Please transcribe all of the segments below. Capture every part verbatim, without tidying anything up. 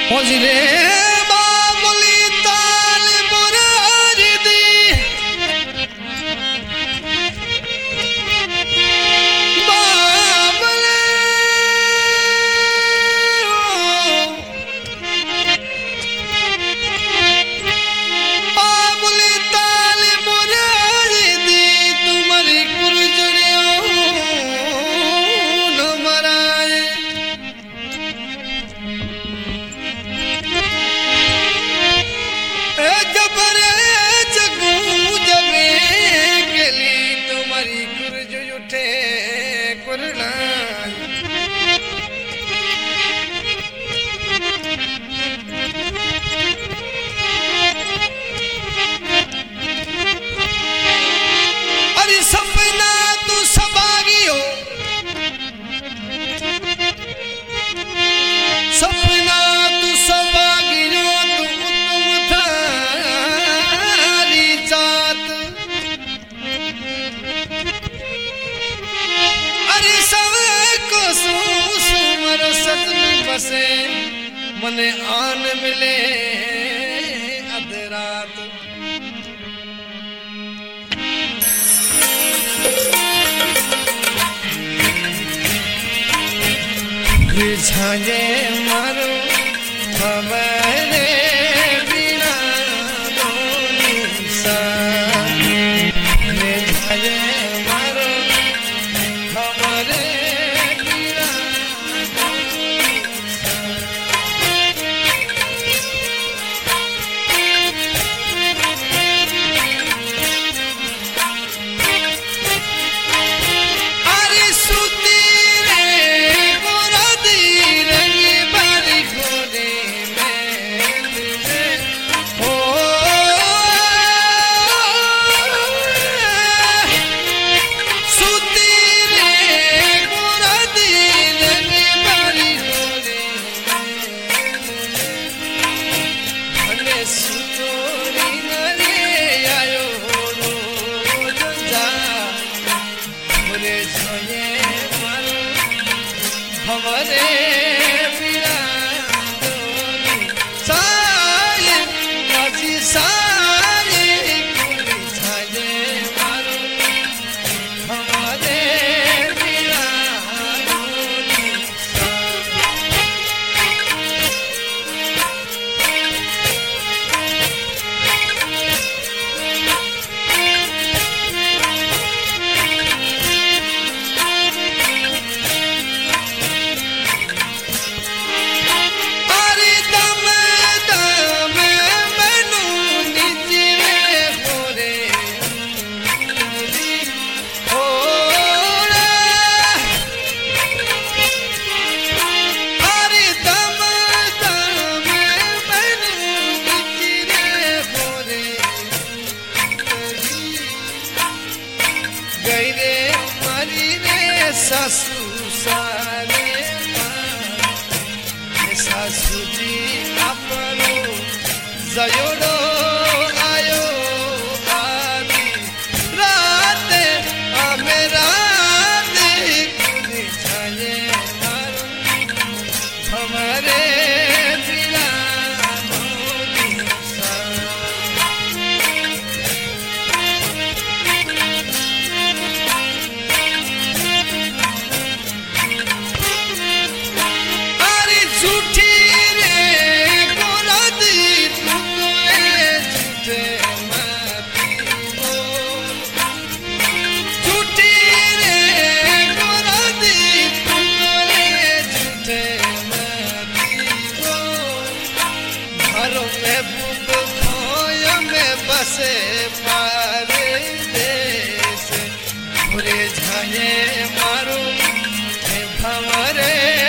Ozire babuli tal burardi babule babuli tal burardi tumhari kurjdiyo no maraye अरे सपना तू सबागियो सपना तू सबागियो तू तुम थारी जात अरे सब को सुमर सतन बसे मने आन मिले अधरात छाजे मारो हमारे बिना दोनी सा छाजे मारो हमारे बिना अरे सुती रे हमारे बिना दोनी साये काजी साये कोई छाजे मारो हमारे बिना दोनी सासू सारे सासू जी आपनो जयोड़ो आयो आदि रात आमे रात कुनी छाये मारो हमारे बिना दोनी सा झूठी रे गोरादी तू कोए झूठे माती बोल झूठी रे गोरादी तू कोए झूठे माती बोल घरों में बुक खोया में बसे पारे देश भूरे झाये मारो हमारे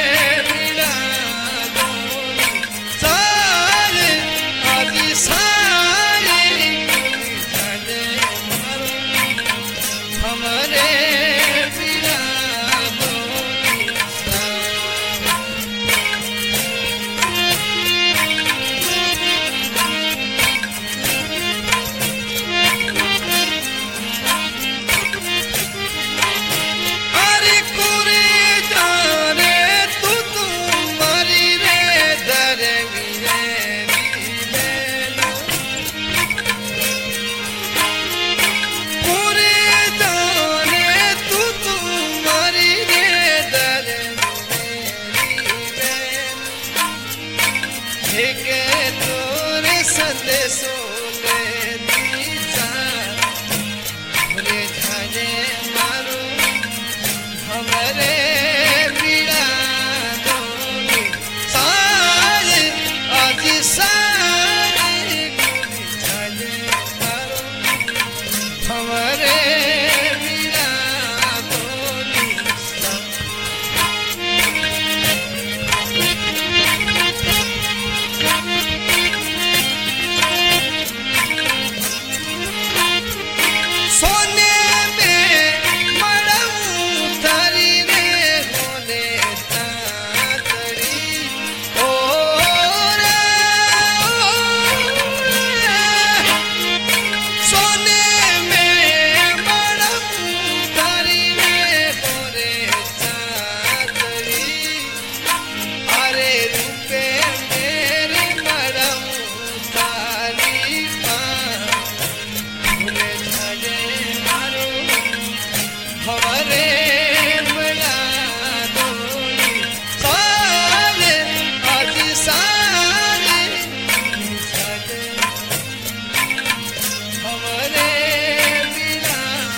हमारे बिना दोनी सा के तोरे संदेशो ले दीजा भूले जाने मारो हमरे पीड़ा दोनी सारे आज सारे भूले जाने मारो हमरे पीड़ा दोनी सोने में मड़ऊ तारी रे होने तातड़ी ओ रे सोने में मड़ऊ तारी रे होने तातड़ी अरे रूपे मेरे मड़ऊ तारी माँ भूले जाने मारो हमारे बड़ा दोनी सारे आज सारे जाने हमारे बिना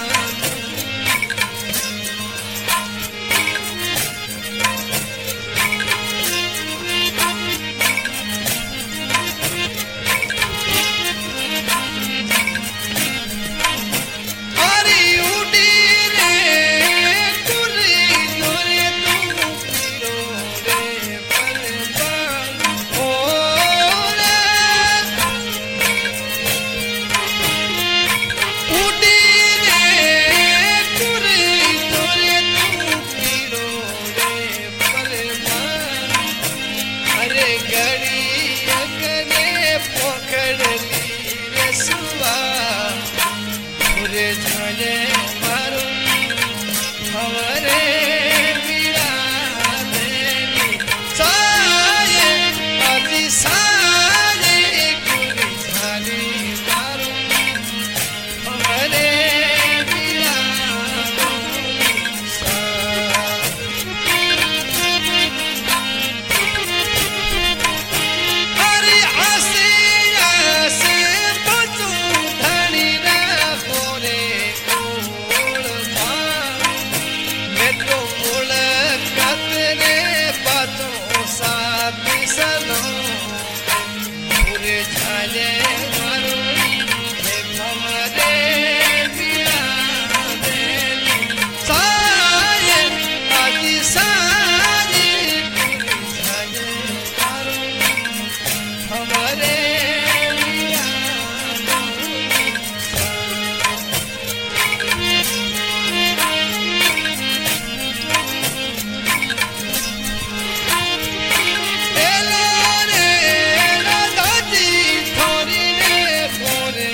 अरे उड़ी रे कुरी तोरे तू पीरो रे परवान ओ रे उड़ी रे कुरी तोरे तू पीरो रे परवान अरे गड़ी अगने पकड़ ली रे सुआ पूरे जाने मारो हमारे पीड़ा देनी सारे आज सारे पूरे जाने मारो हमारे पीड़ा देनी अरे आसे आसे बचू धनी ना होने ओड़ मां मैं तो मुलाकात रे बातों साथ सनो पूरे जाने मारो हे हमारे पीड़ा देनी सारे आज सारे पूरे जाने मारो हमारे पीड़ा एलो रे राधाजी थोरी रे मोरे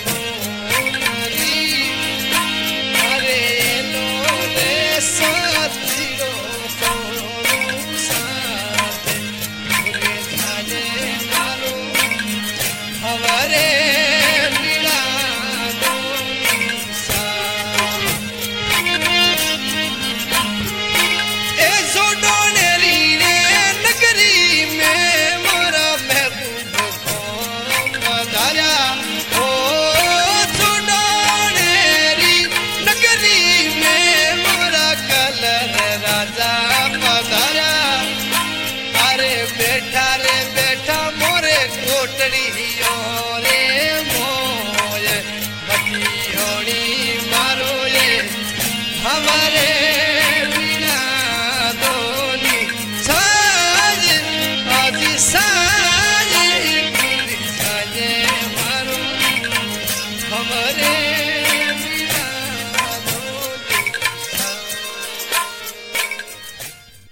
मोरी अरे एलो रे साथीरो तोरो साथ पूरे जाने मारो हमारे पीड़ा दोनी साथ ए सोडोनेरी रे नगरी में मोरा महबूब को पधारा ओ सोडोनेरी नगरी में मोरा कलर राजा पधारा अरे बेटा रे बेटा मोरे कोटड़ी रे मोय बती होनी मारो ये हमारे बिना दोनी साज आज साज पूरी जाने मारो हमारे